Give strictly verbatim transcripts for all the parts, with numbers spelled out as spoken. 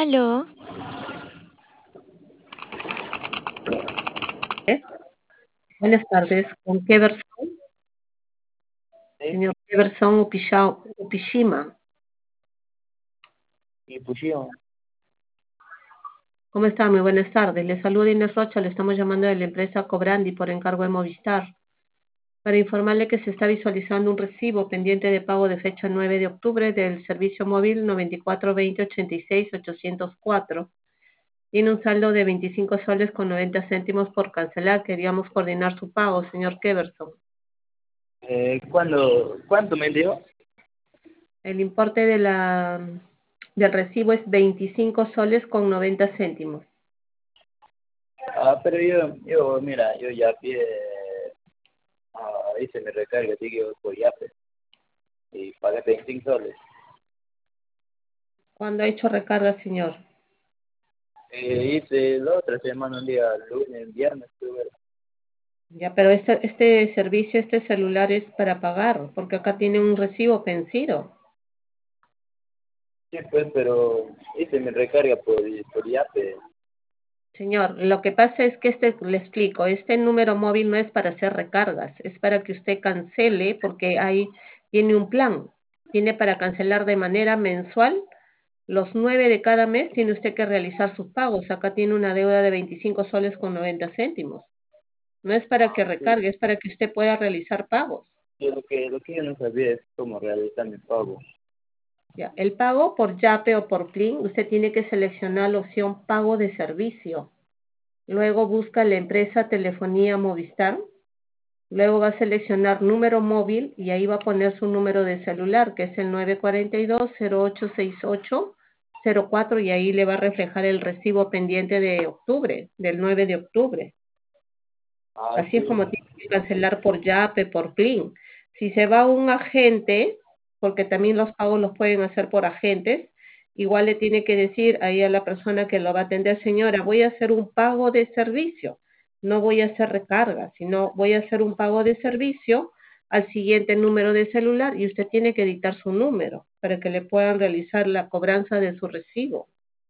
Aló, ¿Eh? Buenas tardes, con Keverson, Sí, señor Keverson Upishao- Upishima. y pusieron. ¿Cómo está? Muy buenas tardes. Le saluda Inés Rocha, le estamos llamando de la empresa Cobrandi por encargo de Movistar para informarle que se está visualizando un recibo pendiente de pago de fecha nueve de octubre del servicio móvil noventa y cuatro veinte ochenta y seis ochocientos cuatro. Tiene un saldo de veinticinco soles con noventa céntimos por cancelar. Queríamos coordinar su pago, señor Keverson. Eh, ¿cuándo, ¿Cuánto me dio? El importe de la, del recibo es veinticinco soles con noventa céntimos. Ah, pero yo, yo, mira, yo ya pide, ah, hice mi recarga, así que yo por Yape, y pagué veinticinco soles. ¿Cuándo ha hecho recarga, señor? Eh, hice la otra semana, un día, lunes, viernes, tuve. Ya, pero este, este servicio, este celular es para pagar, porque acá tiene un recibo vencido. Sí, pues, pero hice mi recarga por, por Yape. Señor, lo que pasa es que este, le explico, este número móvil no es para hacer recargas, es para que usted cancele, porque ahí tiene un plan. Tiene para cancelar de manera mensual. Los nueve de cada mes tiene usted que realizar sus pagos. Acá tiene una deuda de veinticinco soles con noventa céntimos. No es para que Sí, recargue, es para que usted pueda realizar pagos. yo lo que, lo que yo no sabía es cómo realizar mi pago. Ya, el pago por Yape o por Plin, usted tiene que seleccionar la opción pago de servicio. Luego busca la empresa Telefonía Movistar. Luego va a seleccionar número móvil y ahí va a poner su número de celular, que es el nueve cuatro dos cero ocho seis ocho cero cuatro, y ahí le va a reflejar el recibo pendiente de octubre, del nueve de octubre. Ah, Así es sí, como tiene que cancelar por Yape, por Plin. Si se va a un agente, porque también los pagos los pueden hacer por agentes, igual le tiene que decir ahí a la persona que lo va a atender: señora, voy a hacer un pago de servicio, no voy a hacer recarga, sino voy a hacer un pago de servicio al siguiente número de celular, y usted tiene que dictar su número para que le puedan realizar la cobranza de su recibo.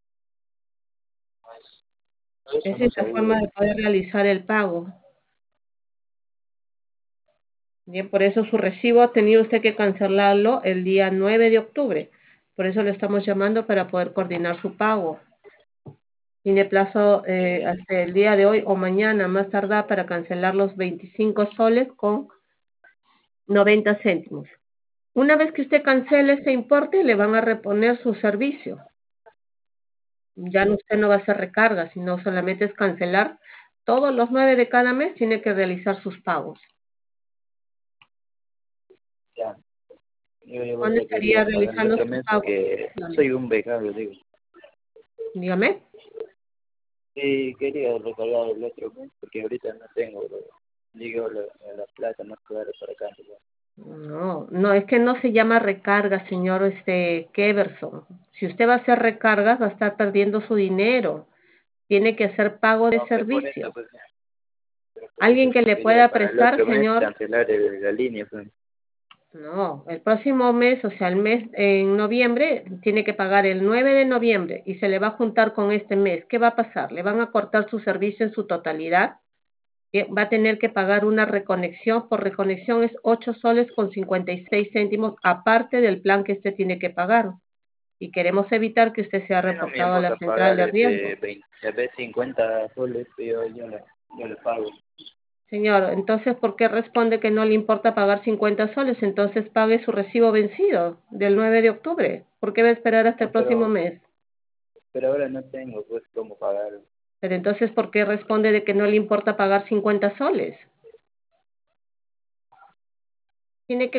eso Esa no es la sabía. forma de poder realizar el pago. Bien, por eso su recibo ha tenido usted que cancelarlo el día nueve de octubre. Por eso le estamos llamando para poder coordinar su pago. Tiene plazo eh, hasta el día de hoy o mañana, más tardar, para cancelar los veinticinco soles con noventa céntimos. Una vez que usted cancele ese importe, le van a reponer su servicio. Ya no, usted no va a hacer recarga, sino solamente es cancelar. Todos los nueve de cada mes tiene que realizar sus pagos. Ya, yo, yo ¿Cuándo solo estaría quería pagar el realizando otro sus mes pagos? porque Dígame. soy un becado, digo. Dígame. Sí, quería recargar el otro mes porque ahorita no tengo, lo- digo, la, la plata más clara para acá. No, no, es que no se llama recarga, señor este Keverson. Si usted va a hacer recargas, va a estar perdiendo su dinero. Tiene que hacer pago de No, pues por eso, servicio. pues, pero por eso Alguien que yo le quería pueda para el prestar, otro mes señor. cancelar el- la línea, pues. No, el próximo mes, o sea, el mes en noviembre, tiene que pagar el nueve de noviembre y se le va a juntar con este mes. ¿Qué va a pasar? ¿Le van a cortar su servicio en su totalidad? Que va a tener que pagar una reconexión. Por reconexión es ocho soles con cincuenta y seis céntimos, aparte del plan que usted tiene que pagar. Y queremos evitar que usted sea A mí no me reportado a la importa central pagar de este riesgo. veinte, tal vez cincuenta soles, yo, yo, le, yo le pago. Señor, entonces, ¿por qué responde que no le importa pagar cincuenta soles? Entonces pague su recibo vencido del nueve de octubre. ¿Por qué va a esperar hasta el No, próximo pero, mes? pero ahora no tengo pues cómo pagar. Pero entonces, ¿por qué responde de que no le importa pagar cincuenta soles? Tiene que